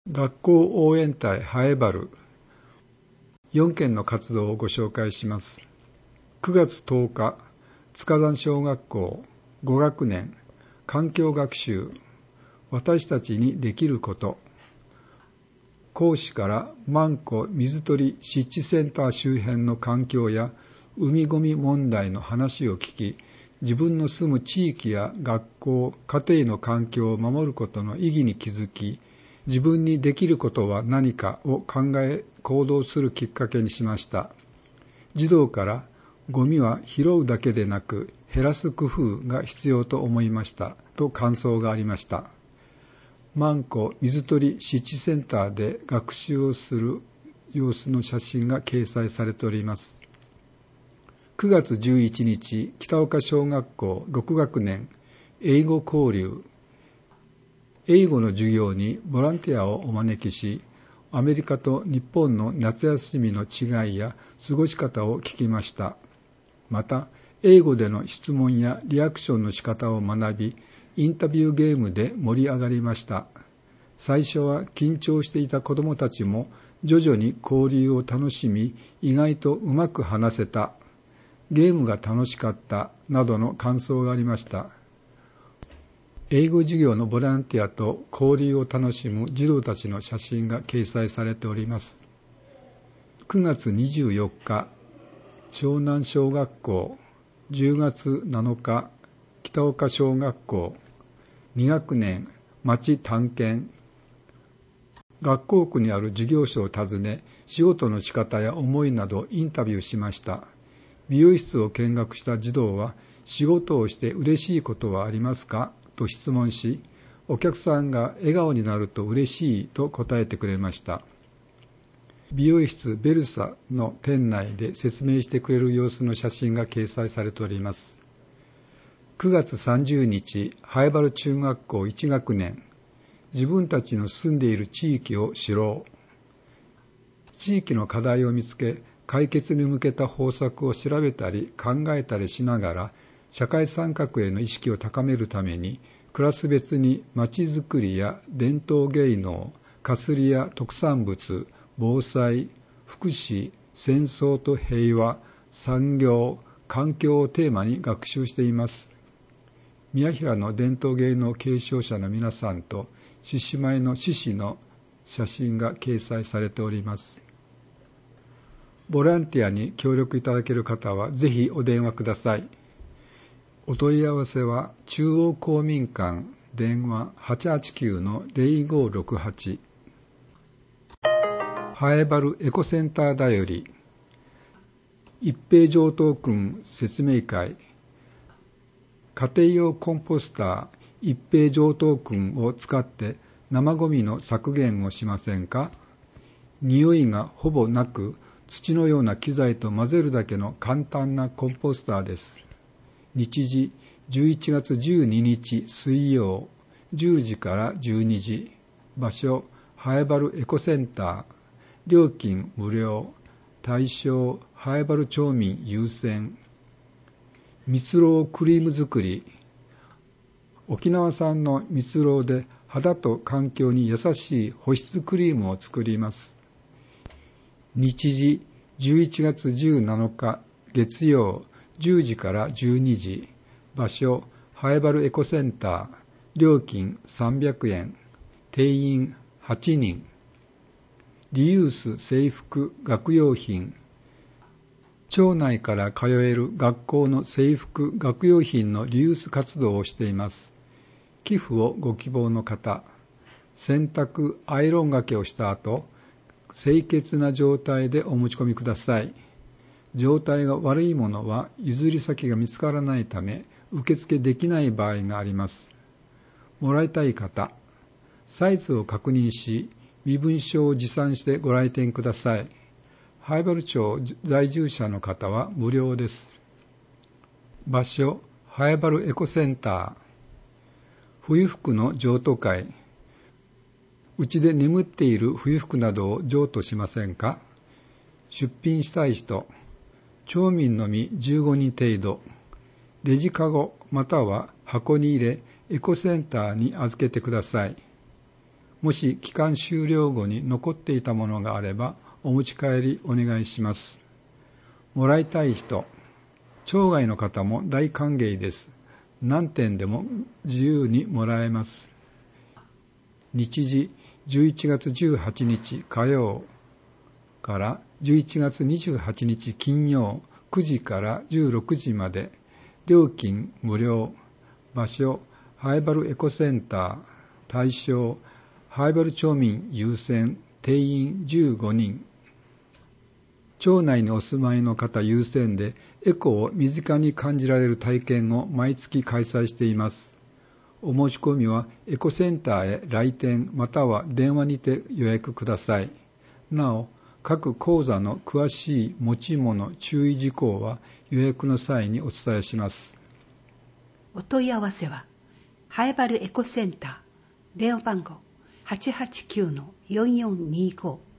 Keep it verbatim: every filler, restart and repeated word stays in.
学校応援隊ハエバルよんけんの活動をご紹介します。くがつとおか、塚山小学校ごがくねん環境学習私たちにできること。講師から万湖水鳥湿地センター周辺の環境や海ごみ問題の話を聞き、自分の住む地域や学校、家庭の環境を守ることの意義に気づき、自分にできることは何かを考え行動するきっかけにしました。児童からゴミは拾うだけでなく減らす工夫が必要と思いましたと感想がありました。万湖水鳥湿地センターで学習をする様子の写真が掲載されております。くがつじゅういちにち、北岡小学校ろくがくねん英語交流英語の授業にボランティアをお招きし、アメリカと日本の夏休みの違いや過ごし方を聞きました。また、英語での質問やリアクションの仕方を学び、インタビューゲームで盛り上がりました。最初は緊張していた子どもたちも徐々に交流を楽しみ、意外とうまく話せた、ゲームが楽しかったなどの感想がありました。英語授業のボランティアと交流を楽しむ児童たちの写真が掲載されております。くがつにじゅうよっか、湘南小学校、じゅうがつなのか、北岡小学校、にがくねん町探検。学校区にある事業所を訪ね、仕事の仕方や思いなどインタビューしました。美容室を見学した児童は、仕事をして嬉しいことはありますかと質問し、お客さんが笑顔になると嬉しいと答えてくれました。美容室ベルサの店内で説明してくれる様子の写真が掲載されております。くがつさんじゅうにち、ハエバル中学校いちがくねん自分たちの住んでいる地域を知ろう。地域の課題を見つけ、解決に向けた方策を調べたり考えたりしながら、社会参画への意識を高めるために、クラス別にまちづくりや伝統芸能、かすりや特産物、防災、福祉、戦争と平和、産業、環境をテーマに学習しています。宮平の伝統芸能継承者の皆さんと獅子舞の獅子の写真が掲載されております。ボランティアに協力いただける方はぜひお電話ください。お問い合わせは中央公民館電話 はちはちきゅうのゼロごろくはち ハエバルエコセンターだより一平上等訓説明会家庭用コンポスター一平上等訓を使って生ゴミの削減をしませんか？匂いがほぼなく土のような機材と混ぜるだけの簡単なコンポスターです。日時じゅういちがつじゅうににち水曜じゅうじからじゅうにじ。場所ハエバルエコセンター。料金無料。対象ハエバル町民優先。蜜蝋クリーム作り。沖縄産の蜜蝋で肌と環境に優しい保湿クリームを作ります。日時じゅういちがつじゅうなのか月曜じゅうじからじゅうにじ。場所ハエバルエコセンター。料金さんびゃくえん。定員はちにん。リユース制服学用品。町内から通える学校の制服学用品のリユース活動をしています。寄付をご希望の方、洗濯アイロンがけをした後、清潔な状態でお持ち込みください。状態が悪いものは譲り先が見つからないため受付できない場合があります。もらいたい方、サイズを確認し身分証を持参してご来店ください。ハエバル町在住者の方は無料です。場所ハエバルエコセンター。冬服の譲渡会。うちで眠っている冬服などを譲渡しませんか？出品したい人、町民のみじゅうごにん程度。レジカゴまたは箱に入れエコセンターに預けてください。 もし期間終了後に残っていたものがあればお持ち帰りお願いします。もらいたい人、町外の方も大歓迎です。何点でも自由にもらえます。日時じゅういちがつじゅうはちにち火曜からじゅういちがつにじゅうはちにち金曜くじからじゅうろくじまで、料金無料、場所ハイバルエコセンター、対象ハイバル町民優先、定員じゅうごにん。町内にお住まいの方優先でエコを身近に感じられる体験を毎月開催しています。お申し込みはエコセンターへ来店または電話にて予約ください。なお、各講座の詳しい持ち物注意事項は予約の際にお伝えします。 お問い合わせはハイバルエコセンター電話番号 はちはちきゅうのよんよんにご